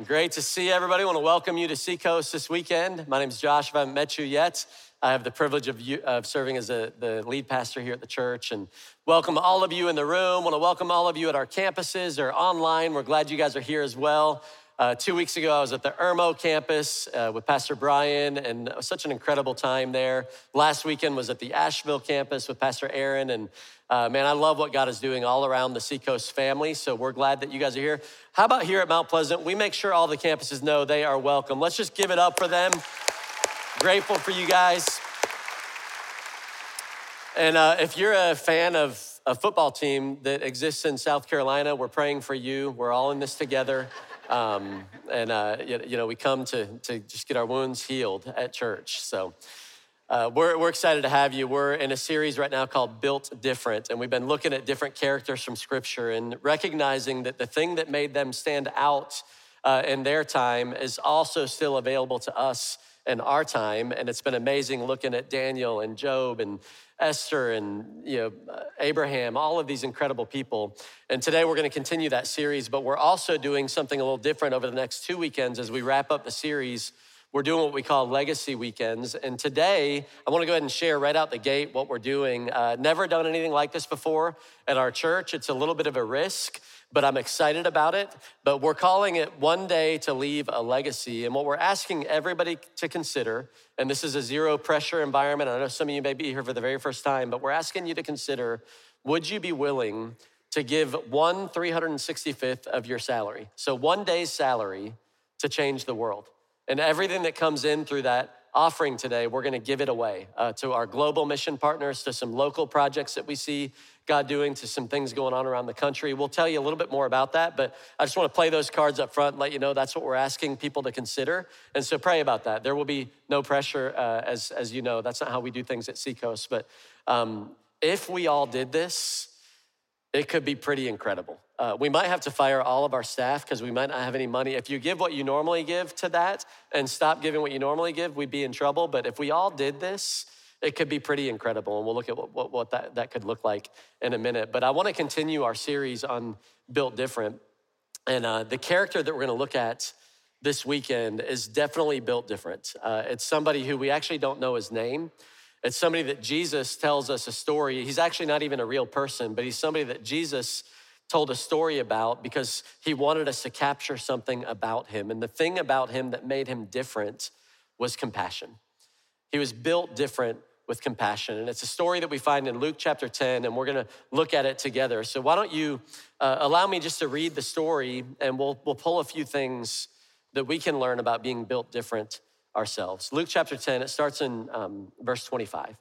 Great to see everybody. I want to welcome you to Seacoast this weekend. My name is Josh. If I haven't met you yet, I have the privilege of serving as the lead pastor here at the church, and welcome all of you in the room. I want to welcome all of you at our campuses or online. We're glad you guys are here as well. 2 weeks ago, I was at the Irmo campus with Pastor Brian, and it was such an incredible time there. Last weekend was at the Asheville campus with Pastor Aaron, and man, I love what God is doing all around the Seacoast family, so we're glad that you guys are here. How about here at Mount Pleasant? We make sure all the campuses know they are welcome. Let's just give it up for them. Grateful for you guys. And if you're a fan of a football team that exists in South Carolina, we're praying for you. We're all in this together. We come to just get our wounds healed at church. So we're excited to have you. We're in a series right now called Built Different, and we've been looking at different characters from Scripture and recognizing that the thing that made them stand out in their time is also still available to us in our time. And it's been amazing looking at Daniel and Job and Esther and Abraham, all of these incredible people. And today we're going to continue that series, but we're also doing something a little different over the next 2 weekends as we wrap up the series. We're doing what we call Legacy Weekends. And today, I want to go ahead and share right out the gate what we're doing. Never done anything like this before at our church. It's a little bit of a risk, but I'm excited about it. But we're calling it One Day to Leave a Legacy. And what we're asking everybody to consider, and this is a zero pressure environment. I know some of you may be here for the very first time, but we're asking you to consider, would you be willing to give 1/365th of your salary? So 1 day's salary to change the world. And everything that comes in through that offering today, we're gonna give it away to our global mission partners, to some local projects that we see God doing, to some things going on around the country. We'll tell you a little bit more about that, but I just wanna play those cards up front and let you know that's what we're asking people to consider. And so pray about that. There will be no pressure, as you know. That's not how we do things at Seacoast. But if we all did this, it could be pretty incredible. We might have to fire all of our staff because we might not have any money. If you give what you normally give to that and stop giving what you normally give, we'd be in trouble. But if we all did this, it could be pretty incredible. And we'll look at what that could look like in a minute. But I want to continue our series on Built Different. And the character that we're going to look at this weekend is definitely built different. It's somebody who we actually don't know his name. It's somebody that Jesus tells us a story. He's actually not even a real person, but he's somebody that Jesus told a story about because he wanted us to capture something about him. And the thing about him that made him different was compassion. He was built different with compassion. And it's a story that we find in Luke chapter 10, and we're gonna look at it together. So why don't you allow me just to read the story, and we'll pull a few things that we can learn about being built different ourselves. Luke chapter 10, it starts in verse 25.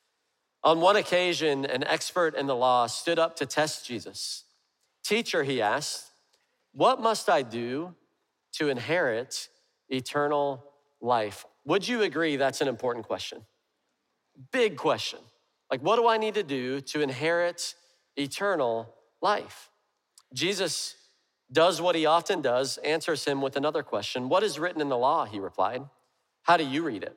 On one occasion, an expert in the law stood up to test Jesus. Teacher, he asked, what must I do to inherit eternal life? Would you agree that's an important question? Big question. Like, what do I need to do to inherit eternal life? Jesus does what he often does, answers him with another question. What is written in the law? He replied. How do you read it?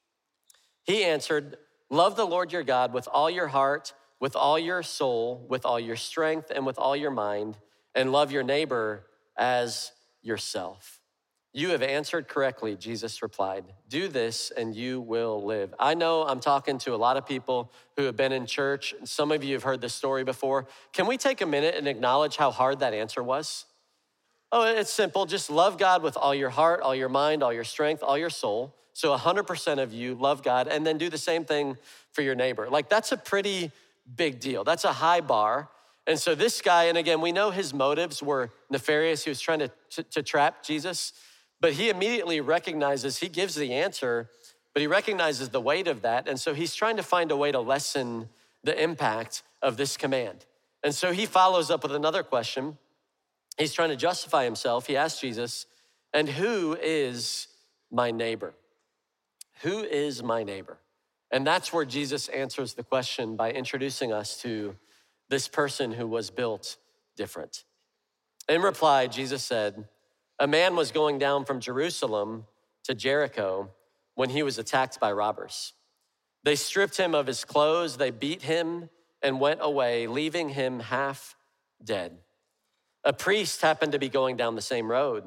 He answered, love the Lord your God with all your heart, with all your soul, with all your strength, and with all your mind, and love your neighbor as yourself. You have answered correctly, Jesus replied. Do this and you will live. I know I'm talking to a lot of people who have been in church. Some of you have heard this story before. Can we take a minute and acknowledge how hard that answer was? Oh, it's simple. Just love God with all your heart, all your mind, all your strength, all your soul. So 100% of you love God, and then do the same thing for your neighbor. Like, that's a pretty big deal. That's a high bar. And so this guy, and again, we know his motives were nefarious. He was trying to trap Jesus, but he immediately recognizes, he gives the answer, but he recognizes the weight of that. And so he's trying to find a way to lessen the impact of this command. And so he follows up with another question. He's trying to justify himself. He asks Jesus, and who is my neighbor? Who is my neighbor? And that's where Jesus answers the question by introducing us to this person who was built different. In reply, Jesus said, a man was going down from Jerusalem to Jericho when he was attacked by robbers. They stripped him of his clothes, they beat him, and went away, leaving him half dead. A priest happened to be going down the same road.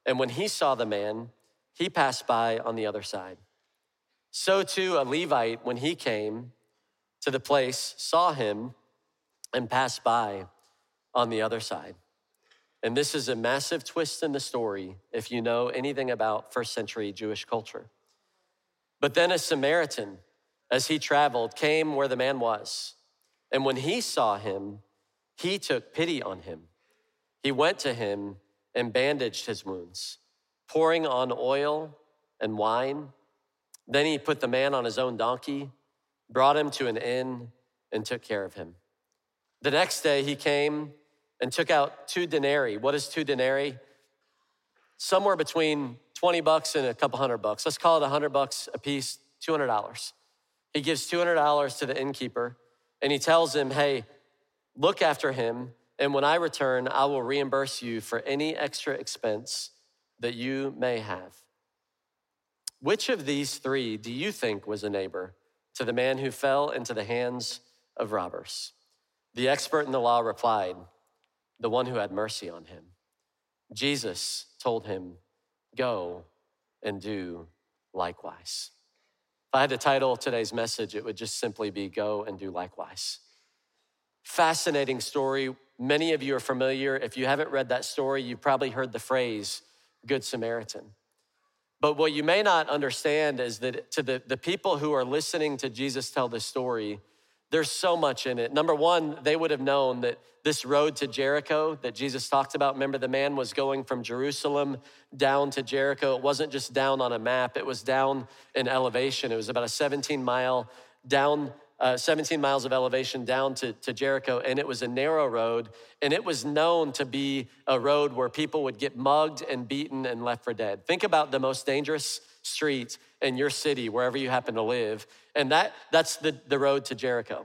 And when he saw the man, he passed by on the other side. So too a Levite, when he came to the place, saw him and passed by on the other side. And this is a massive twist in the story if you know anything about first century Jewish culture. But then a Samaritan, as he traveled, came where the man was. And when he saw him, he took pity on him. He went to him and bandaged his wounds, pouring on oil and wine. Then he put the man on his own donkey, brought him to an inn, and took care of him. The next day he came and took out 2 denarii. What is 2 denarii? Somewhere between $20 and a couple $100. Let's call it $100 a piece, $200. He gives $200 to the innkeeper, and he tells him, hey, look after him, and when I return, I will reimburse you for any extra expense that you may have. Which of these 3 do you think was a neighbor to the man who fell into the hands of robbers? The expert in the law replied, the one who had mercy on him. Jesus told him, go and do likewise. If I had to title today's message, it would just simply be go and do likewise. Fascinating story. Many of you are familiar. If you haven't read that story, you've probably heard the phrase, Good Samaritan. But what you may not understand is that to the people who are listening to Jesus tell this story, there's so much in it. Number one, they would have known that this road to Jericho that Jesus talked about, remember the man was going from Jerusalem down to Jericho. It wasn't just down on a map, it was down in elevation. It was about a 17 miles of elevation down to Jericho, and it was a narrow road, and it was known to be a road where people would get mugged and beaten and left for dead. Think about the most dangerous street in your city, wherever you happen to live, and that's the road to Jericho.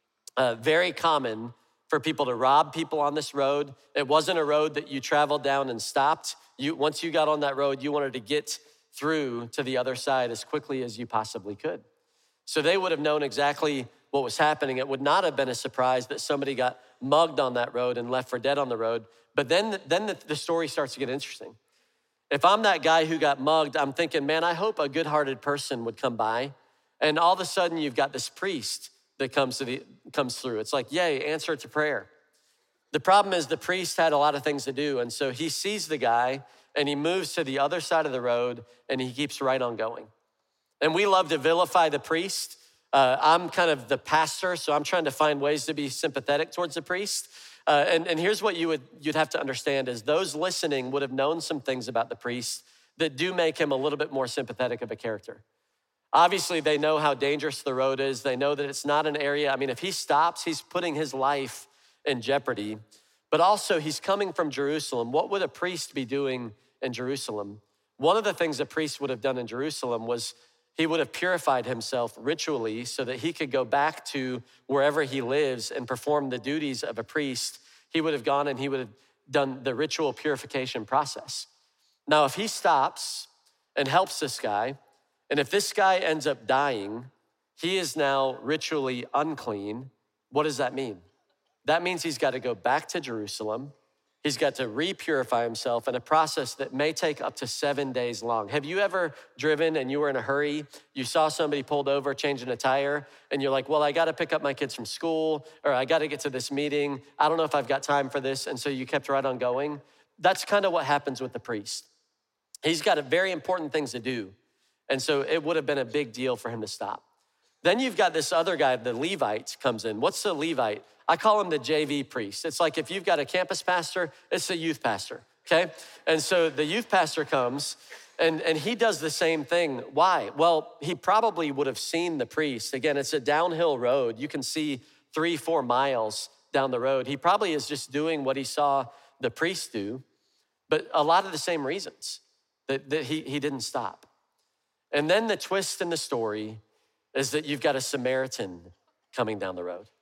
Very common for people to rob people on this road. It wasn't a road that you traveled down and stopped. Once you got on that road, you wanted to get through to the other side as quickly as you possibly could. So they would have known exactly what was happening. It would not have been a surprise that somebody got mugged on that road and left for dead on the road. But then the story starts to get interesting. If I'm that guy who got mugged, I'm thinking, man, I hope a good-hearted person would come by. And all of a sudden, you've got this priest that comes through. It's like, yay, answer to prayer. The problem is the priest had a lot of things to do. And so he sees the guy and he moves to the other side of the road and he keeps right on going. And we love to vilify the priest. I'm kind of the pastor, so I'm trying to find ways to be sympathetic towards the priest. And here's what you'd have to understand is those listening would have known some things about the priest that do make him a little bit more sympathetic of a character. Obviously, they know how dangerous the road is. They know that it's not an area. I mean, if he stops, he's putting his life in jeopardy. But also, he's coming from Jerusalem. What would a priest be doing in Jerusalem? One of the things a priest would have done in Jerusalem was he would have purified himself ritually so that he could go back to wherever he lives and perform the duties of a priest. He would have gone and he would have done the ritual purification process. Now, if he stops and helps this guy, and if this guy ends up dying, he is now ritually unclean. What does that mean? That means he's got to go back to Jerusalem. He's got to re-purify himself in a process that may take up to 7 days long. Have you ever driven and you were in a hurry? You saw somebody pulled over changing a tire and you're like, well, I got to pick up my kids from school or I got to get to this meeting. I don't know if I've got time for this. And so you kept right on going. That's kind of what happens with the priest. He's got very important things to do. And so it would have been a big deal for him to stop. Then you've got this other guy, the Levite, comes in. What's the Levite? I call him the JV priest. It's like if you've got a campus pastor, it's a youth pastor, okay? And so the youth pastor comes and he does the same thing. Why? Well, he probably would have seen the priest. Again, it's a downhill road. You can see 3-4 miles down the road. He probably is just doing what he saw the priest do, but a lot of the same reasons that he didn't stop. And then the twist in the story is that you've got a Samaritan coming down the road.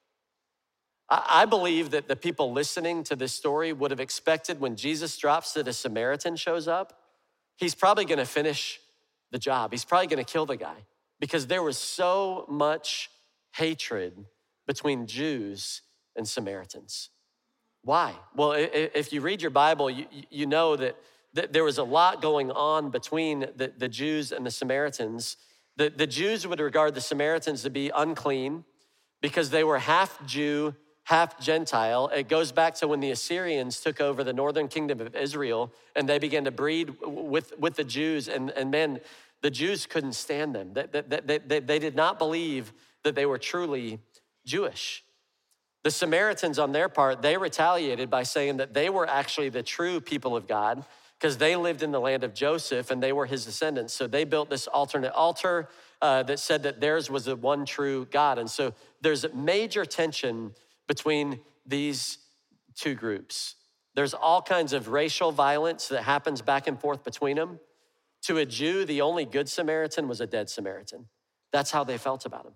I believe that the people listening to this story would have expected when Jesus drops that a Samaritan shows up, he's probably gonna finish the job. He's probably gonna kill the guy because there was so much hatred between Jews and Samaritans. Why? Well, if you read your Bible, you know that there was a lot going on between the Jews and the Samaritans. The Jews would regard the Samaritans to be unclean because they were half Jew, half Gentile. It goes back to when the Assyrians took over the northern kingdom of Israel and they began to breed with the Jews. And man, the Jews couldn't stand them. They did not believe that they were truly Jewish. The Samaritans, on their part, they retaliated by saying that they were actually the true people of God because they lived in the land of Joseph and they were his descendants. So they built this alternate altar that said that theirs was the one true God. And so there's major tension between these two groups. There's all kinds of racial violence that happens back and forth between them. To a Jew, the only good Samaritan was a dead Samaritan. That's how they felt about him.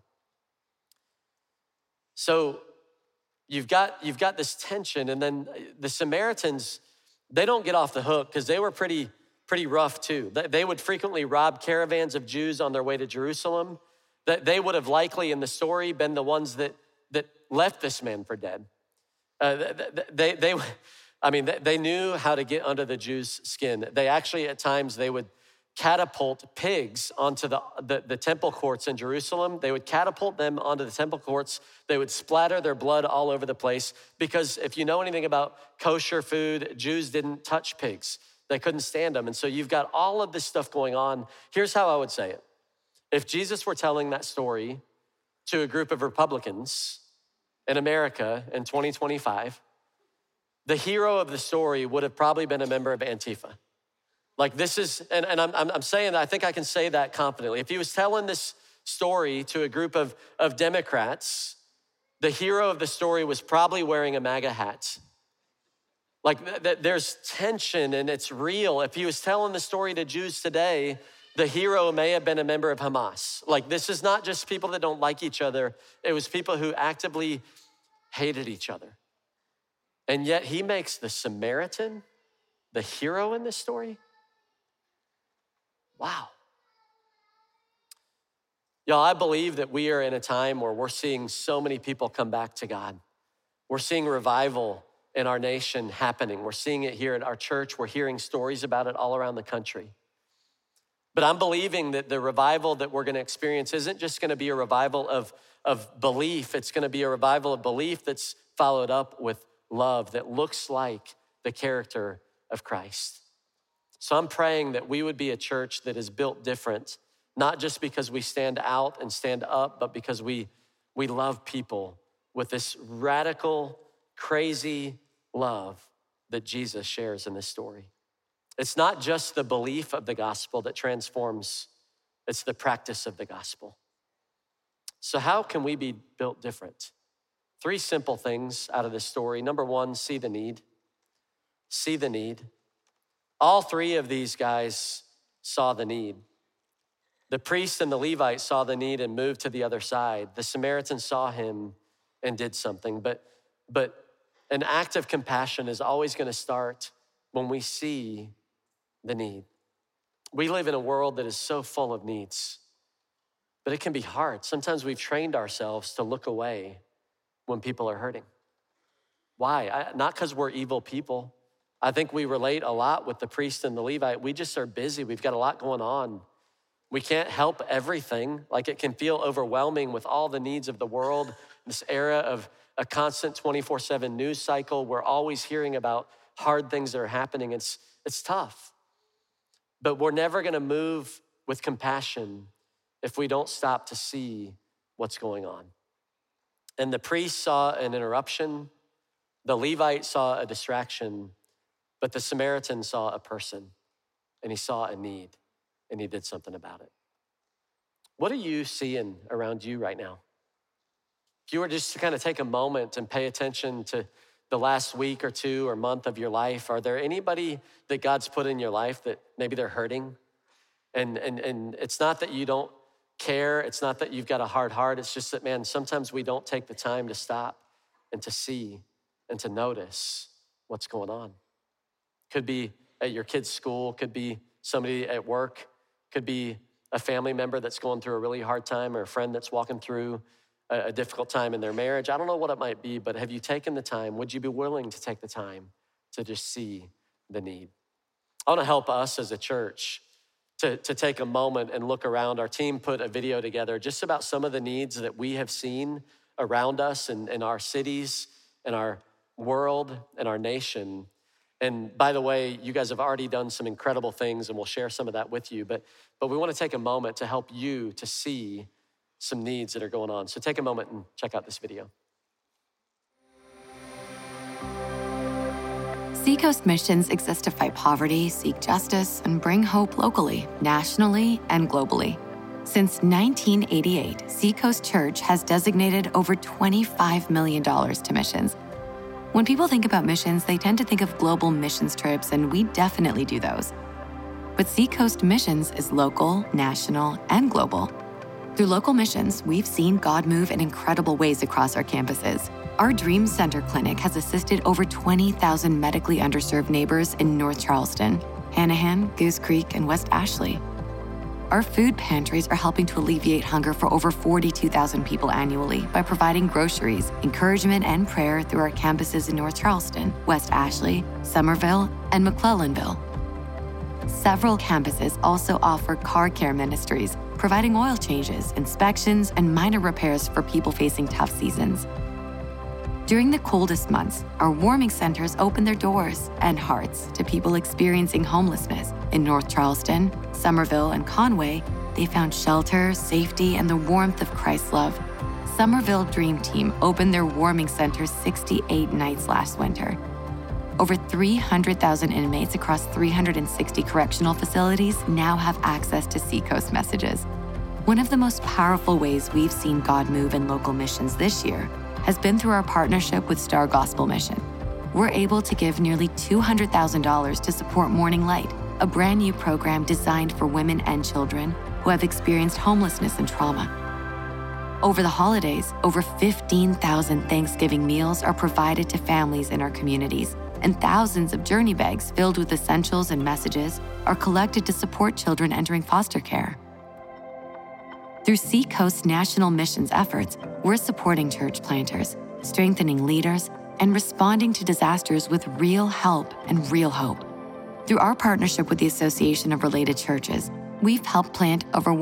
So you've got this tension, and then the Samaritans, they don't get off the hook because they were pretty rough too. They would frequently rob caravans of Jews on their way to Jerusalem. That they would have likely in the story been the ones that left this man for dead. They knew how to get under the Jews' skin. They actually, at times, they would catapult pigs onto the temple courts in Jerusalem. They would catapult them onto the temple courts. They would splatter their blood all over the place because if you know anything about kosher food, Jews didn't touch pigs. They couldn't stand them. And so you've got all of this stuff going on. Here's how I would say it. If Jesus were telling that story to a group of Republicans in America in 2025, the hero of the story would have probably been a member of Antifa. Like this is, and I'm saying that, I think I can say that confidently. If he was telling this story to a group of Democrats, the hero of the story was probably wearing a MAGA hat. Like there's tension and it's real. If he was telling the story to Jews today, the hero may have been a member of Hamas. Like this is not just people that don't like each other. It was people who actively hated each other. And yet he makes the Samaritan the hero in this story. Wow. Y'all, I believe that we are in a time where we're seeing so many people come back to God. We're seeing revival in our nation happening. We're seeing it here at our church. We're hearing stories about it all around the country. But I'm believing that the revival that we're going to experience isn't just going to be a revival of belief. It's going to be a revival of belief that's followed up with love that looks like the character of Christ. So I'm praying that we would be a church that is built different, not just because we stand out and stand up, but because we love people with this radical, crazy love that Jesus shares in this story. It's not just the belief of the gospel that transforms, it's the practice of the gospel. So how can we be built different? 3 simple things out of this story. Number 1, see the need. See the need. All 3 of these guys saw the need. The priest and the Levite saw the need and moved to the other side. The Samaritan saw him and did something. But an act of compassion is always going to start when we see the need. We live in a world that is so full of needs, but it can be hard. Sometimes we've trained ourselves to look away when people are hurting. Why? Not because we're evil people. I think we relate a lot with the priest and the Levite. We just are busy. We've got a lot going on. We can't help everything. Like it can feel overwhelming with all the needs of the world, this era of a constant 24/7 news cycle. We're always hearing about hard things that are happening. It's tough. But we're never gonna move with compassion if we don't stop to see what's going on. And the priest saw an interruption. The Levite saw a distraction. But the Samaritan saw a person and he saw a need and he did something about it. What are you seeing around you right now? If you were just to kind of take a moment and pay attention to the last week or 2 or month of your life, are there anybody that God's put in your life that maybe they're hurting? And it's not that you don't care. It's not that you've got a hard heart. It's just that, man, sometimes we don't take the time to stop and to see and to notice what's going on. Could be at your kid's school, could be somebody at work, could be a family member that's going through a really hard time or a friend that's walking through a difficult time in their marriage. I don't know what it might be, but have you taken the time? Would you be willing to take the time to just see the need? I want to help us as a church to take a moment and look around. Our team put a video together just about some of the needs that we have seen around us and in our cities, in our world, and our nation. And by the way, you guys have already done some incredible things, and we'll share some of that with you. But we want to take a moment to help you to see some needs that are going on. So take a moment and check out this video. Seacoast Missions exists to fight poverty, seek justice, and bring hope locally, nationally, and globally. Since 1988, Seacoast Church has designated over $25 million to missions. When people think about missions, they tend to think of global missions trips, and we definitely do those. But Seacoast Missions is local, national, and global. Through local missions, we've seen God move in incredible ways across our campuses. Our Dream Center Clinic has assisted over 20,000 medically underserved neighbors in North Charleston, Hanahan, Goose Creek, and West Ashley. Our food pantries are helping to alleviate hunger for over 42,000 people annually by providing groceries, encouragement, and prayer through our campuses in North Charleston, West Ashley, Somerville, and McClellanville. Several campuses also offer car care ministries, providing oil changes, inspections, and minor repairs for people facing tough seasons. During the coldest months, our warming centers open their doors and hearts to people experiencing homelessness. In North Charleston, Somerville, and Conway, they found shelter, safety, and the warmth of Christ's love. Somerville Dream Team opened their warming center 68 nights last winter. Over 300,000 inmates across 360 correctional facilities now have access to Seacoast messages. One of the most powerful ways we've seen God move in local missions this year has been through our partnership with Star Gospel Mission. We're able to give nearly $200,000 to support Morning Light, a brand new program designed for women and children who have experienced homelessness and trauma. Over the holidays, over 15,000 Thanksgiving meals are provided to families in our communities, and thousands of journey bags filled with essentials and messages are collected to support children entering foster care. Through Seacoast National Missions efforts, we're supporting church planters, strengthening leaders, and responding to disasters with real help and real hope. Through our partnership with the Association of Related Churches, we've helped plant over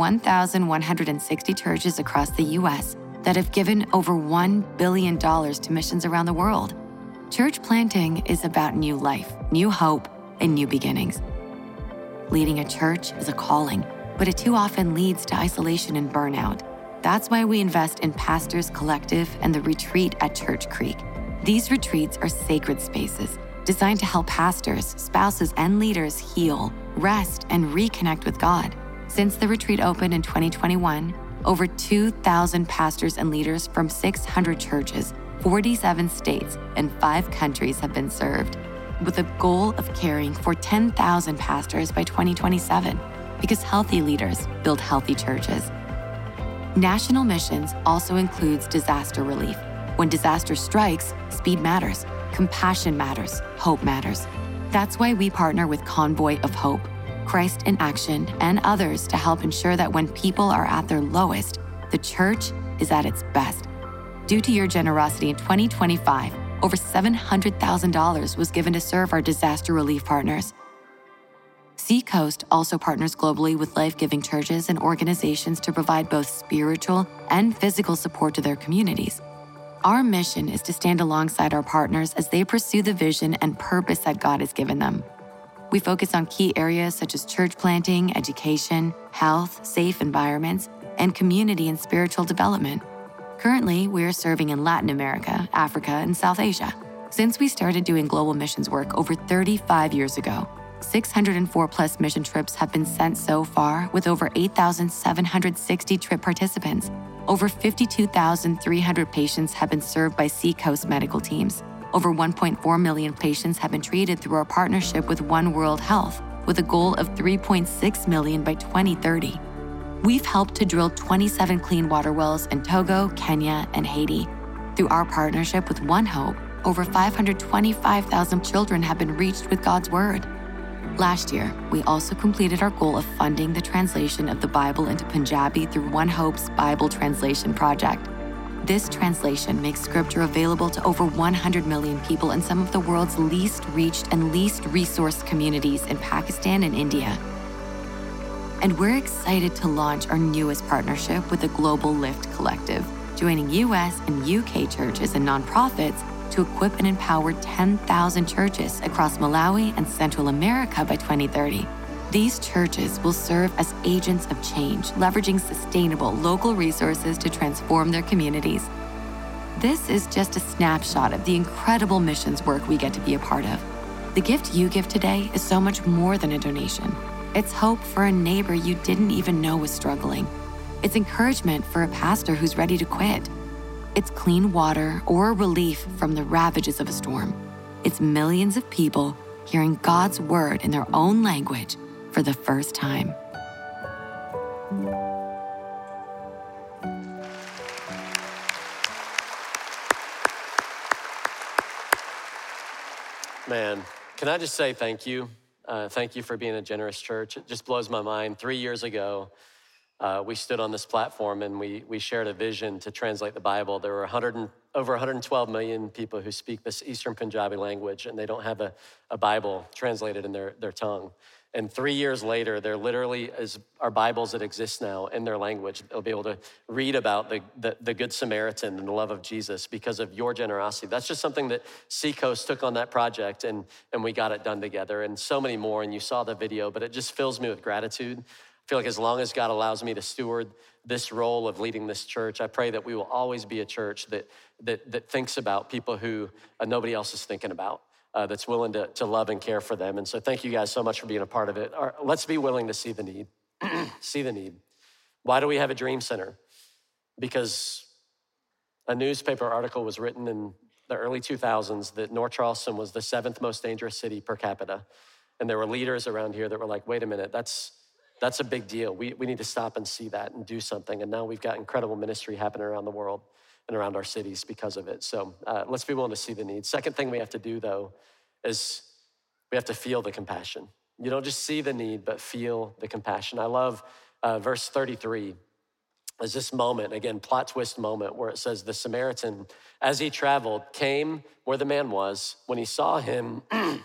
1,160 churches across the U.S. that have given over $1 billion to missions around the world. Church planting is about new life, new hope, and new beginnings. Leading a church is a calling, but it too often leads to isolation and burnout. That's why we invest in Pastors Collective and the Retreat at Church Creek. These retreats are sacred spaces designed to help pastors, spouses, and leaders heal, rest, and reconnect with God. Since the retreat opened in 2021, over 2,000 pastors and leaders from 600 churches, 47 states, and 5 countries have been served, with a goal of caring for 10,000 pastors by 2027, because healthy leaders build healthy churches. National missions also includes disaster relief. When disaster strikes, speed matters, compassion matters, hope matters. That's why we partner with Convoy of Hope, Christ in Action, and others to help ensure that when people are at their lowest, the church is at its best. Due to your generosity in 2025, over $700,000 was given to serve our disaster relief partners. Seacoast also partners globally with life-giving churches and organizations to provide both spiritual and physical support to their communities. Our mission is to stand alongside our partners as they pursue the vision and purpose that God has given them. We focus on key areas such as church planting, education, health, safe environments, and community and spiritual development. Currently, we are serving in Latin America, Africa, and South Asia. Since we started doing global missions work over 35 years ago, 604 plus mission trips have been sent so far, with over 8,760 trip participants. Over 52,300 patients have been served by Seacoast medical teams. Over 1.4 million patients have been treated through our partnership with One World Health, with a goal of 3.6 million by 2030. We've helped to drill 27 clean water wells in Togo, Kenya, and Haiti. Through our partnership with One Hope, over 525,000 children have been reached with God's Word. Last year, we also completed our goal of funding the translation of the Bible into Punjabi through One Hope's Bible Translation Project. This translation makes Scripture available to over 100 million people in some of the world's least reached and least resourced communities in Pakistan and India. And we're excited to launch our newest partnership with the Global Lift Collective, joining US and UK churches and nonprofits to equip and empower 10,000 churches across Malawi and Central America by 2030. These churches will serve as agents of change, leveraging sustainable local resources to transform their communities. This is just a snapshot of the incredible missions work we get to be a part of. The gift you give today is so much more than a donation. It's hope for a neighbor you didn't even know was struggling. It's encouragement for a pastor who's ready to quit. It's clean water or relief from the ravages of a storm. It's millions of people hearing God's word in their own language for the first time. Man, can I just say thank you? Thank you for being a generous church. It just blows my mind. 3 years ago, we stood on this platform and we shared a vision to translate the Bible. There were over 112 million people who speak this Eastern Punjabi language, and they don't have a Bible translated in their tongue. And 3 years later, there literally are Bibles that exist now in their language. They'll be able to read about the Good Samaritan and the love of Jesus because of your generosity. That's just something that Seacoast took on that project, and we got it done together, and so many more. And you saw the video, but it just fills me with gratitude. I feel like as long as God allows me to steward this role of leading this church, I pray that we will always be a church that thinks about people who nobody else is thinking about. That's willing to love and care for them. And so thank you guys so much for being a part of it. Let's be willing to see the need. See the need. Why do we have a dream center? Because a newspaper article was written in the early 2000s that North Charleston was the 7th most dangerous city per capita. And there were leaders around here that were like, wait a minute, that's a big deal. We need to stop and see that and do something. And now we've got incredible ministry happening around the world and around our cities because of it. So let's be willing to see the need. Second thing we have to do, though, is we have to feel the compassion. You don't just see the need, but feel the compassion. I love verse 33. There's this moment, again, plot twist moment, where it says, the Samaritan, as he traveled, came where the man was. When he saw him,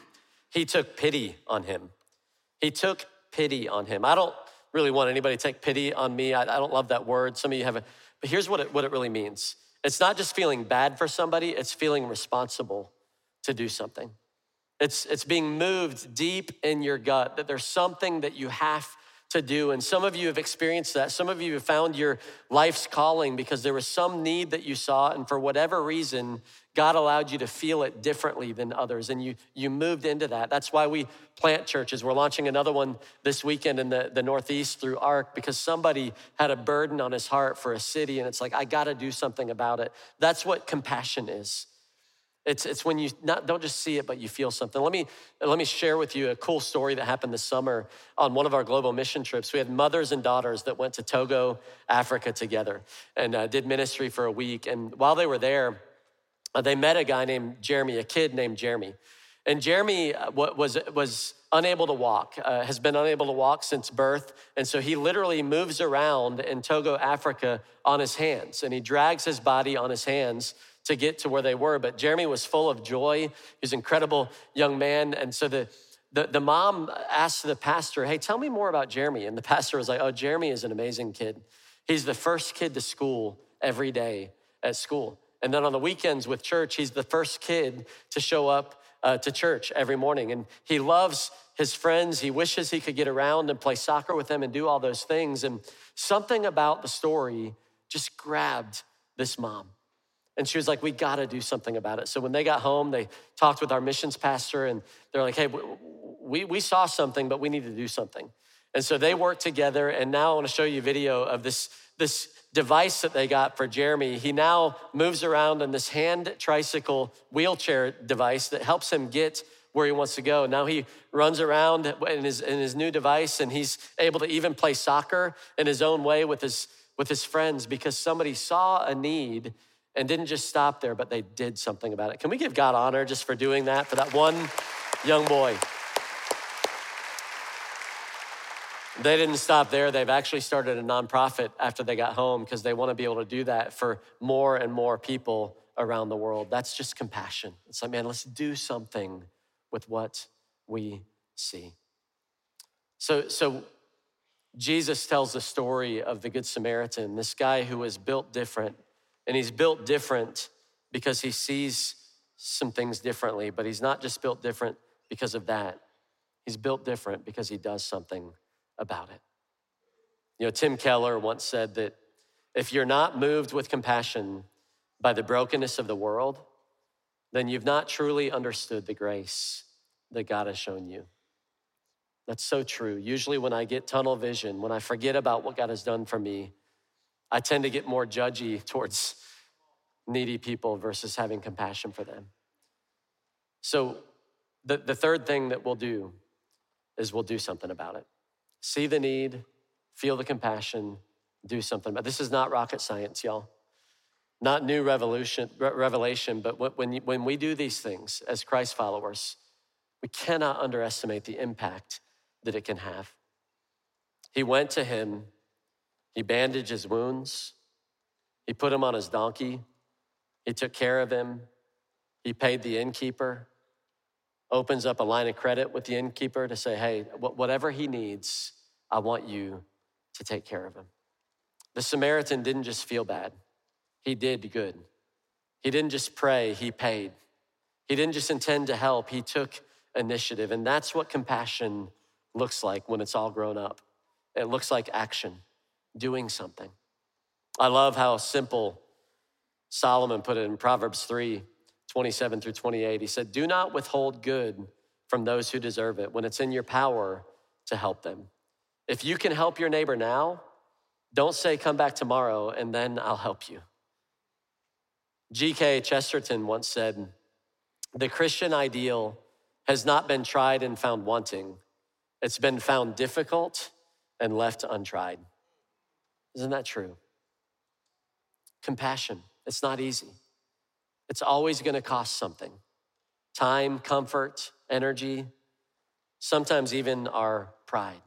he took pity on him. He took pity on him. I don't really want anybody to take pity on me. I don't love that word. Some of you have it. But here's what it really means. It's not just feeling bad for somebody, it's feeling responsible to do something. It's being moved deep in your gut that there's something that you have to do. And some of you have experienced that. Some of you have found your life's calling because there was some need that you saw, and for whatever reason, God allowed you to feel it differently than others, and you moved into that. That's why we plant churches. We're launching another one this weekend in the Northeast through ARC because somebody had a burden on his heart for a city, and it's like, I gotta do something about it. That's what compassion is. It's when you don't just see it, but you feel something. Let me share with you a cool story that happened this summer on one of our global mission trips. We had mothers and daughters that went to Togo, Africa together and did ministry for a week. And while they were there, they met a guy named Jeremy, a kid named Jeremy. And Jeremy was unable to walk, has been unable to walk since birth. And so he literally moves around in Togo, Africa on his hands. And he drags his body on his hands to get to where they were. But Jeremy was full of joy. He was an incredible young man. And so the mom asked the pastor, hey, tell me more about Jeremy. And the pastor was like, oh, Jeremy is an amazing kid. He's the first kid to school every day at school. And then on the weekends with church, he's the first kid to show up to church every morning. And he loves his friends. He wishes he could get around and play soccer with them and do all those things. And something about the story just grabbed this mom. And she was like, we gotta do something about it. So when they got home, they talked with our missions pastor and they're like, hey, we saw something, but we need to do something. And so they worked together, and now I wanna show you a video of this device that they got for Jeremy. He now moves around in this hand tricycle wheelchair device that helps him get where he wants to go. Now he runs around in his new device, and he's able to even play soccer in his own way with his friends because somebody saw a need and didn't just stop there, but they did something about it. Can we give God honor just for doing that, for that one young boy? They didn't stop there. They've actually started a nonprofit after they got home because they want to be able to do that for more and more people around the world. That's just compassion. It's like, man, let's do something with what we see. So Jesus tells the story of the Good Samaritan, this guy who was built different. And he's built different because he sees some things differently, but he's not just built different because of that. He's built different because he does something about it. You know, Tim Keller once said that if you're not moved with compassion by the brokenness of the world, then you've not truly understood the grace that God has shown you. That's so true. Usually when I get tunnel vision, when I forget about what God has done for me, I tend to get more judgy towards needy people versus having compassion for them. So the third thing that we'll do is we'll do something about it. See the need, feel the compassion, do something about it. This is not rocket science, y'all. Not new revelation, but when we do these things as Christ followers, we cannot underestimate the impact that it can have. He went to him, he bandaged his wounds, he put him on his donkey, he took care of him, he paid the innkeeper, opens up a line of credit with the innkeeper to say, hey, whatever he needs, I want you to take care of him. The Samaritan didn't just feel bad, he did good. He didn't just pray, he paid. He didn't just intend to help, he took initiative. And that's what compassion looks like when it's all grown up. It looks like action, doing something. I love how simple Solomon put it in Proverbs 3:27 through 28. He said, do not withhold good from those who deserve it when it's in your power to help them. If you can help your neighbor now, don't say come back tomorrow and then I'll help you. G.K. Chesterton once said, the Christian ideal has not been tried and found wanting. It's been found difficult and left untried. Isn't that true? Compassion, it's not easy. It's always gonna cost something. Time, comfort, energy, sometimes even our pride.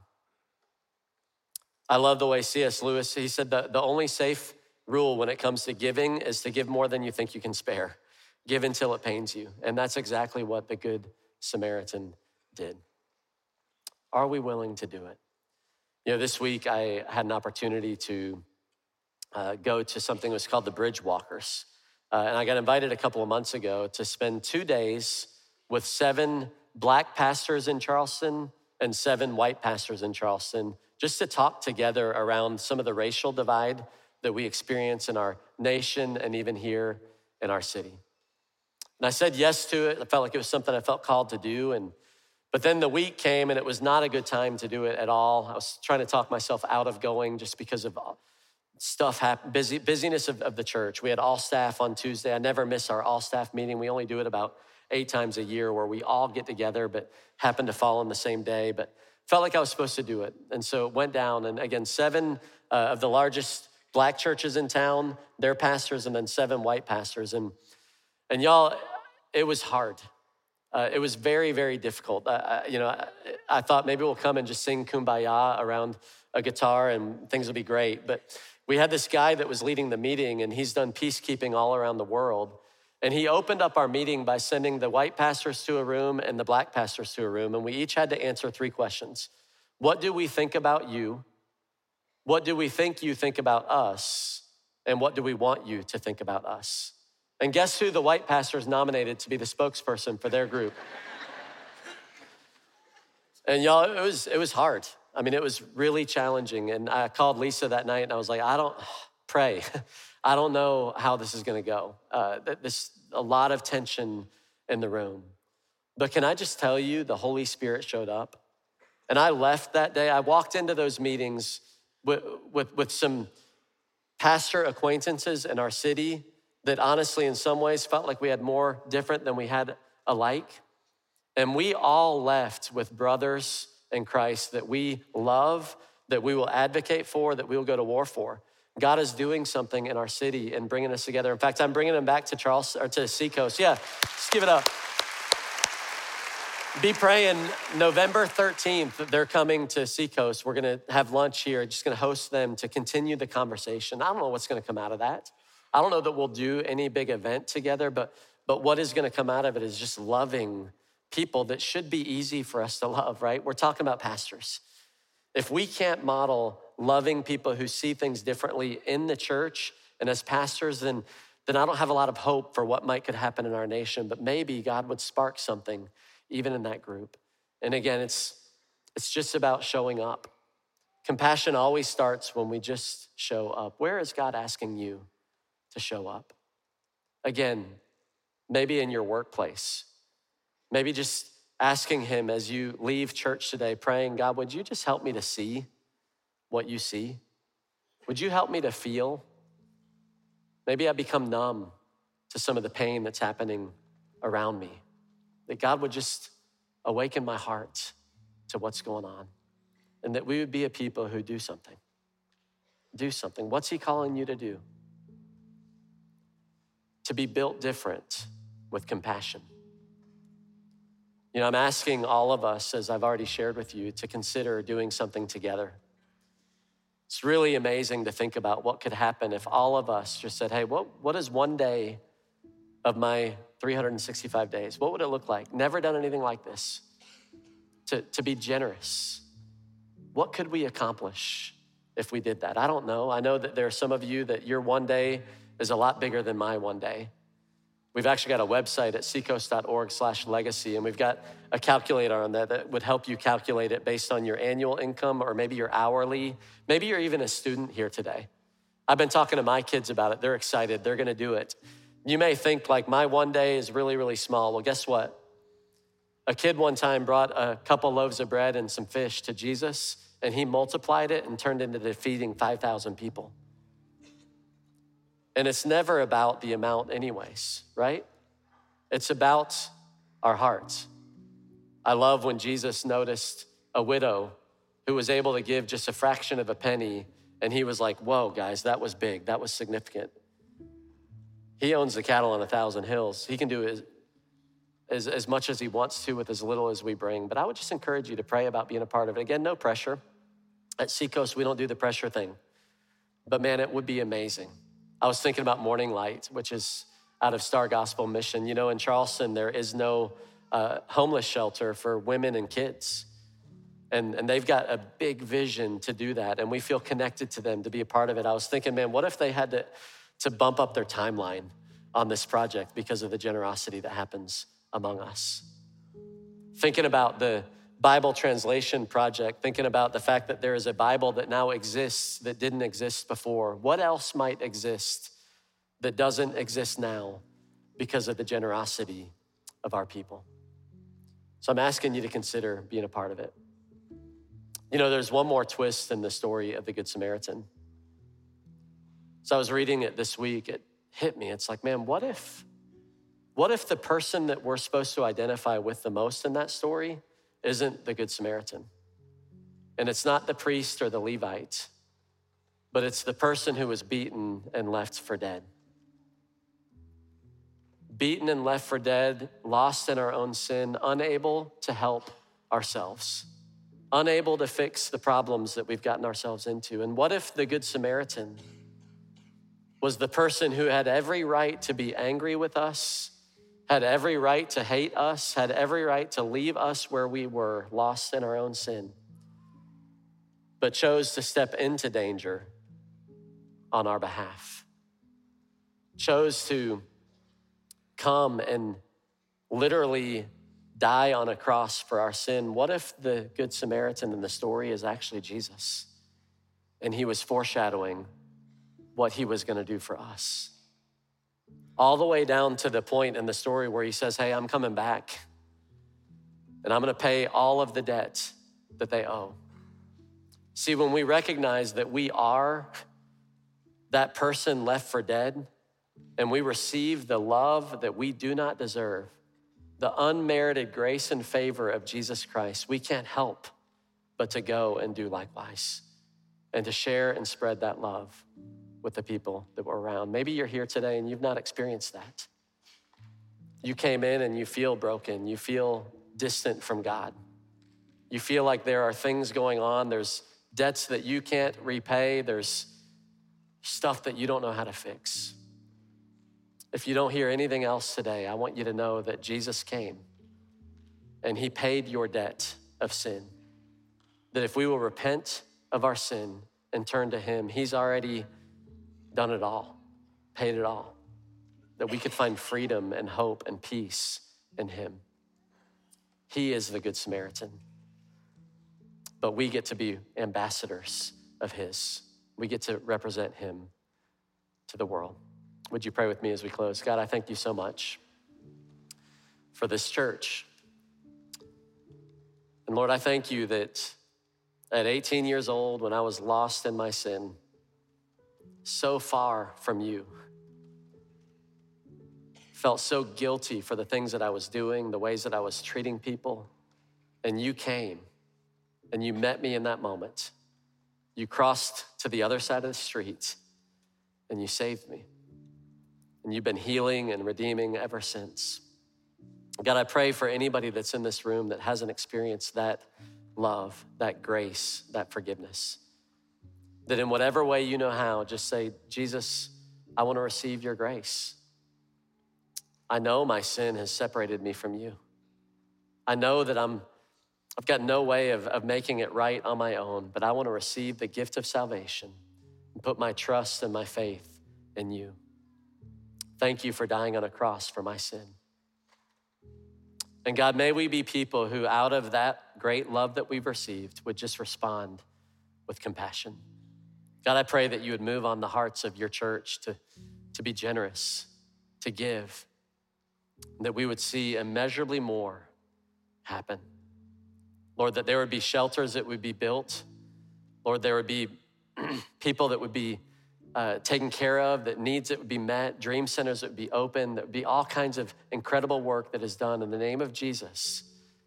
I love the way C.S. Lewis, he said the only safe rule when it comes to giving is to give more than you think you can spare. Give until it pains you. And that's exactly what the Good Samaritan did. Are we willing to do it? You know, this week I had an opportunity to go to something that was called the Bridge Walkers. And I got invited a couple of months ago to spend 2 days with 7 Black pastors in Charleston and 7 white pastors in Charleston, just to talk together around some of the racial divide that we experience in our nation and even here in our city. And I said yes to it. I felt like it was something I felt called to do. But then the week came and it was not a good time to do it at all. I was trying to talk myself out of going just because of stuff happened, busyness of the church. We had all staff on Tuesday. I never miss our all staff meeting. We only do it about 8 times a year where we all get together, but happen to fall on the same day. But felt like I was supposed to do it. And so it went down. And again, 7 of the largest Black churches in town, their pastors, and then 7 white pastors. And y'all, it was hard. It was very, very difficult. I thought maybe we'll come and just sing Kumbaya around a guitar and things will be great. But we had this guy that was leading the meeting and he's done peacekeeping all around the world. And he opened up our meeting by sending the white pastors to a room and the Black pastors to a room. And we each had to answer 3 questions. What do we think about you? What do we think you think about us? And what do we want you to think about us? And guess who the white pastors nominated to be the spokesperson for their group? And y'all, it was hard. I mean, it was really challenging. And I called Lisa that night and I was like, pray. I don't know how this is gonna go. There's a lot of tension in the room. But can I just tell you, the Holy Spirit showed up. And I left that day. I walked into those meetings with some pastor acquaintances in our city that honestly, in some ways, felt like we had more different than we had alike. And we all left with brothers in Christ that we love, that we will advocate for, that we will go to war for. God is doing something in our city and bringing us together. In fact, I'm bringing them back to Charleston or to Seacoast. Yeah, just give it up. Be praying. November 13th, they're coming to Seacoast. We're gonna have lunch here, just gonna host them to continue the conversation. I don't know what's gonna come out of that. I don't know that we'll do any big event together, but what is gonna come out of it is just loving people that should be easy for us to love, right? We're talking about pastors. If we can't model loving people who see things differently in the church and as pastors, then I don't have a lot of hope for what could happen in our nation, but maybe God would spark something even in that group. And again, it's just about showing up. Compassion always starts when we just show up. Where is God asking you to show up? Again, maybe in your workplace, maybe just asking him as you leave church today, praying, God, would you just help me to see what you see? Would you help me to feel? Maybe I become numb to some of the pain that's happening around me. That God would just awaken my heart to what's going on, and that we would be a people who do something. Do something. What's he calling you to do? To be built different with compassion. You know, I'm asking all of us, as I've already shared with you, to consider doing something together. It's really amazing to think about what could happen if all of us just said, hey, what is one day of my 365 days? What would it look like? Never done anything like this. To be generous. What could we accomplish if we did that? I don't know. I know that there are some of you that your one day is a lot bigger than my one day. We've actually got a website at seacoast.org/legacy, and we've got a calculator on that would help you calculate it based on your annual income or maybe your hourly. Maybe you're even a student here today. I've been talking to my kids about it. They're excited. They're gonna do it. You may think like my one day is really, really small. Well, guess what? A kid one time brought a couple loaves of bread and some fish to Jesus, and he multiplied it and turned into feeding 5,000 people. And it's never about the amount anyways, right? It's about our hearts. I love when Jesus noticed a widow who was able to give just a fraction of a penny, and he was like, whoa, guys, that was big. That was significant. He owns the cattle on 1,000 hills. He can do as much as he wants to with as little as we bring. But I would just encourage you to pray about being a part of it. Again, no pressure. At Seacoast, we don't do the pressure thing. But man, it would be amazing. I was thinking about Morning Light, which is out of Star Gospel Mission. You know, in Charleston, there is no homeless shelter for women and kids. And they've got a big vision to do that. And we feel connected to them to be a part of it. I was thinking, man, what if they had to bump up their timeline on this project because of the generosity that happens among us? Thinking about the Bible translation project, thinking about the fact that there is a Bible that now exists that didn't exist before. What else might exist that doesn't exist now because of the generosity of our people? So I'm asking you to consider being a part of it. You know, there's one more twist in the story of the Good Samaritan. So I was reading it this week. It hit me. It's like, man, what if the person that we're supposed to identify with the most in that story isn't the Good Samaritan? And it's not the priest or the Levite, but it's the person who was beaten and left for dead. Beaten and left for dead, lost in our own sin, unable to help ourselves, unable to fix the problems that we've gotten ourselves into. And what if the Good Samaritan was the person who had every right to be angry with us, had every right to hate us, had every right to leave us where we were, lost in our own sin, but chose to step into danger on our behalf, chose to come and literally die on a cross for our sin? What if the Good Samaritan in the story is actually Jesus, and he was foreshadowing what he was gonna do for us? All the way down to the point in the story where he says, hey, I'm coming back, and I'm gonna pay all of the debt that they owe. See, when we recognize that we are that person left for dead, and we receive the love that we do not deserve, the unmerited grace and favor of Jesus Christ, we can't help but to go and do likewise and to share and spread that love with the people that were around. Maybe you're here today and you've not experienced that. You came in and you feel broken, you feel distant from God. You feel like there are things going on. There's debts that you can't repay. There's stuff that you don't know how to fix. If you don't hear anything else today, I want you to know that Jesus came and he paid your debt of sin. That if we will repent of our sin and turn to him, he's already done it all, paid it all. That we could find freedom and hope and peace in him. He is the Good Samaritan. But we get to be ambassadors of his. We get to represent him to the world. Would you pray with me as we close? God, I thank you so much for this church. And Lord, I thank you that at 18 years old, when I was lost in my sin, so far from you, felt so guilty for the things that I was doing, the ways that I was treating people, and you came and you met me in that moment. You crossed to the other side of the street and you saved me. And you've been healing and redeeming ever since. God, I pray for anybody that's in this room that hasn't experienced that love, that grace, that forgiveness. That in whatever way you know how, just say, Jesus, I want to receive your grace. I know my sin has separated me from you. I know that I've got no way of making it right on my own, but I want to receive the gift of salvation and put my trust and my faith in you. Thank you for dying on a cross for my sin. And God, may we be people who out of that great love that we've received would just respond with compassion. God, I pray that you would move on the hearts of your church to be generous, to give, and that we would see immeasurably more happen. Lord, that there would be shelters that would be built. Lord, there would be people that would be taken care of, that needs that would be met, dream centers that would be open, that would be all kinds of incredible work that is done in the name of Jesus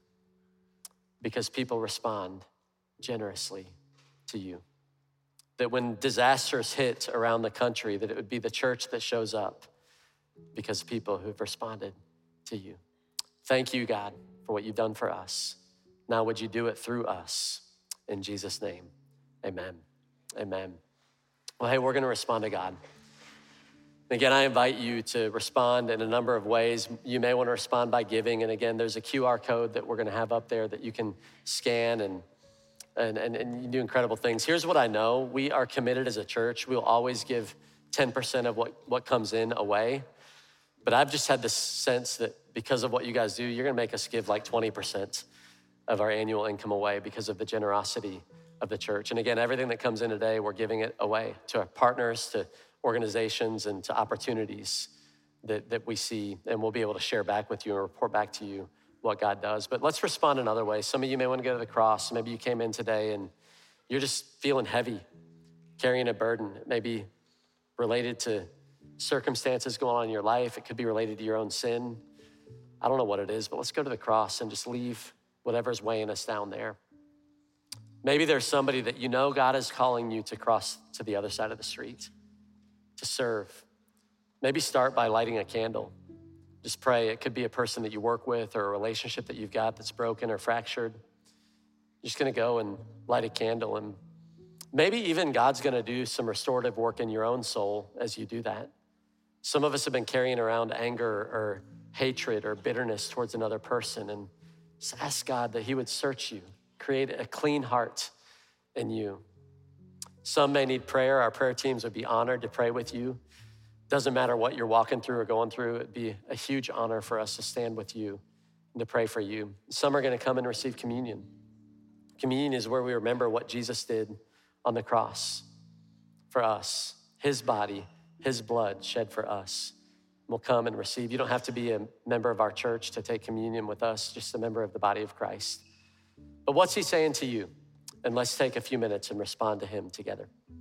because people respond generously to you. That when disasters hit around the country, that it would be the church that shows up because people who've responded to you. Thank you, God, for what you've done for us. Now would you do it through us? In Jesus' name, amen. Amen. Well, hey, we're gonna respond to God. Again, I invite you to respond in a number of ways. You may wanna respond by giving. And again, there's a QR code that we're gonna have up there that you can scan and you do incredible things. Here's what I know. We are committed as a church. We'll always give 10% of what comes in away. But I've just had this sense that because of what you guys do, you're gonna make us give like 20% of our annual income away because of the generosity of the church. And again, everything that comes in today, we're giving it away to our partners, to organizations, and to opportunities that we see, and we'll be able to share back with you and report back to you what God does. But let's respond in other ways. Some of you may want to go to the cross. Maybe you came in today and you're just feeling heavy, carrying a burden. It may be related to circumstances going on in your life. It could be related to your own sin. I don't know what it is, but let's go to the cross and just leave whatever's weighing us down there. Maybe there's somebody that you know God is calling you to cross to the other side of the street, to serve. Maybe start by lighting a candle. Just pray. It could be a person that you work with or a relationship that you've got that's broken or fractured. You're just gonna go and light a candle, and maybe even God's gonna do some restorative work in your own soul as you do that. Some of us have been carrying around anger or hatred or bitterness towards another person, and just ask God that he would search you, create a clean heart in you. Some may need prayer. Our prayer teams would be honored to pray with you. Doesn't matter what you're walking through or going through, it'd be a huge honor for us to stand with you and to pray for you. Some are gonna come and receive communion. Communion is where we remember what Jesus did on the cross for us, his body, his blood shed for us. We'll come and receive. You don't have to be a member of our church to take communion with us, just a member of the body of Christ. But what's he saying to you? And let's take a few minutes and respond to him together.